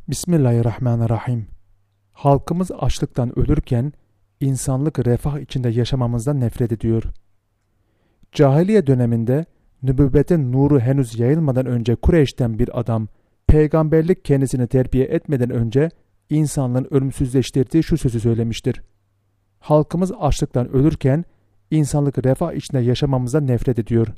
Bismillahirrahmanirrahim. Halkımız açlıktan ölürken insanlık refah içinde yaşamamızdan nefret ediyor. Cahiliye döneminde nübüvvetin nuru henüz yayılmadan önce Kureyş'ten bir adam, peygamberlik kendisini terbiye etmeden önce insanlığın ölümsüzleştirdiği şu sözü söylemiştir. Halkımız açlıktan ölürken insanlık refah içinde yaşamamızdan nefret ediyor.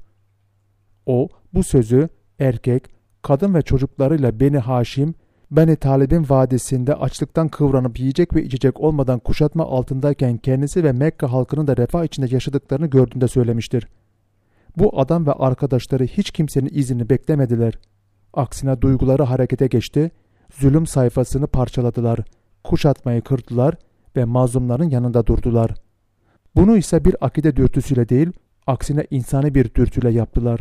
O bu sözü erkek, kadın ve çocuklarıyla Beni Haşim, Beni Talib'in vadisinde açlıktan kıvranıp yiyecek ve içecek olmadan kuşatma altındayken kendisi ve Mekke halkının da refah içinde yaşadıklarını gördüğünde söylemiştir. Bu adam ve arkadaşları hiç kimsenin iznini beklemediler. Aksine duyguları harekete geçti, zulüm sayfasını parçaladılar, kuşatmayı kırdılar ve mazlumların yanında durdular. Bunu ise bir akide dürtüsüyle değil, aksine insani bir dürtüyle yaptılar.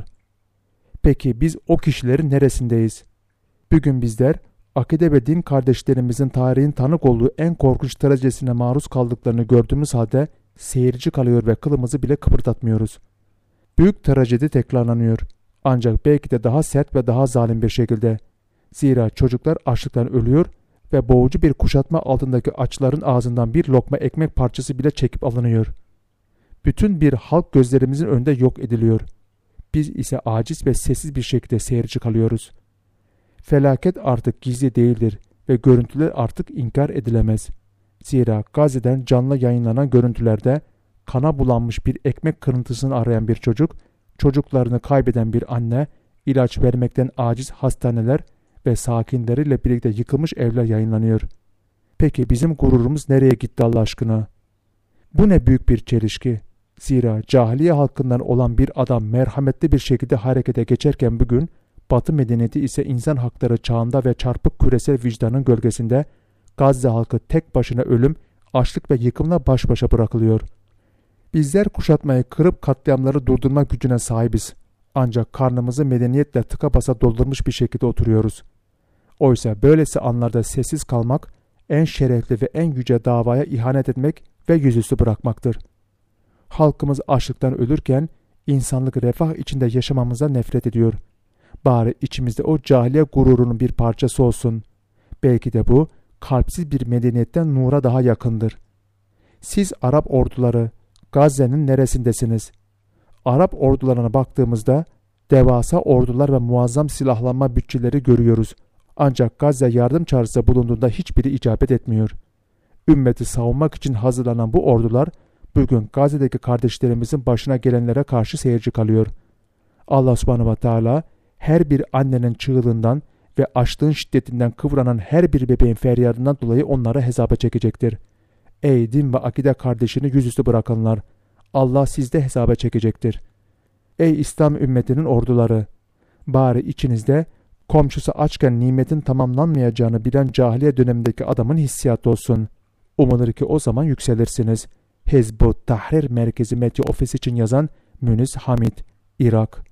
Peki biz o kişilerin neresindeyiz? Bugün bizler, akide ve din kardeşlerimizin tarihin tanık olduğu en korkunç trajedisine maruz kaldıklarını gördüğümüz halde seyirci kalıyor ve kılımızı bile kıpırdatmıyoruz. Büyük trajedi tekrarlanıyor. Ancak belki de daha sert ve daha zalim bir şekilde. Zira çocuklar açlıktan ölüyor ve boğucu bir kuşatma altındaki açların ağzından bir lokma ekmek parçası bile çekip alınıyor. Bütün bir halk gözlerimizin önünde yok ediliyor. Biz ise aciz ve sessiz bir şekilde seyirci kalıyoruz. Felaket artık gizli değildir ve görüntüler artık inkar edilemez. Zira Gazze'den canlı yayınlanan görüntülerde kana bulanmış bir ekmek kırıntısını arayan bir çocuk, çocuklarını kaybeden bir anne, ilaç vermekten aciz hastaneler ve sakinleriyle birlikte yıkılmış evler yayınlanıyor. Peki bizim gururumuz nereye gitti Allah aşkına? Bu ne büyük bir çelişki. Zira cahiliye halkından olan bir adam merhametli bir şekilde harekete geçerken bugün, Batı medeniyeti ise insan hakları çağında ve çarpık küresel vicdanın gölgesinde Gazze halkı tek başına ölüm, açlık ve yıkımla baş başa bırakılıyor. Bizler kuşatmayı kırıp katliamları durdurma gücüne sahibiz. Ancak karnımızı medeniyetle tıka basa doldurmuş bir şekilde oturuyoruz. Oysa böylesi anlarda sessiz kalmak, en şerefli ve en yüce davaya ihanet etmek ve yüzüstü bırakmaktır. Halkımız açlıktan ölürken insanlık refah içinde yaşamamıza nefret ediyor. Bari içimizde o cahiliye gururunun bir parçası olsun. Belki de bu kalpsiz bir medeniyetten nura daha yakındır. Siz Arap orduları Gazze'nin neresindesiniz? Arap ordularına baktığımızda devasa ordular ve muazzam silahlanma bütçeleri görüyoruz. Ancak Gazze yardım çağrısı bulunduğunda hiçbiri icabet etmiyor. Ümmeti savunmak için hazırlanan bu ordular bugün Gazze'deki kardeşlerimizin başına gelenlere karşı seyirci kalıyor. Allah subhanahu ve teala her bir annenin çığlığından ve açlığın şiddetinden kıvranan her bir bebeğin feryadından dolayı onlara hesaba çekecektir. Ey din ve akide kardeşini yüzüstü bırakanlar! Allah sizde hesaba çekecektir. Ey İslam ümmetinin orduları! Bari içinizde komşusu açken nimetin tamamlanmayacağını bilen cahiliye dönemindeki adamın hissiyatı olsun. Umulur ki o zaman yükselirsiniz. Hizb-ut Tahrir Merkezi Medya Ofisi için yazan Münis Hamid, Irak.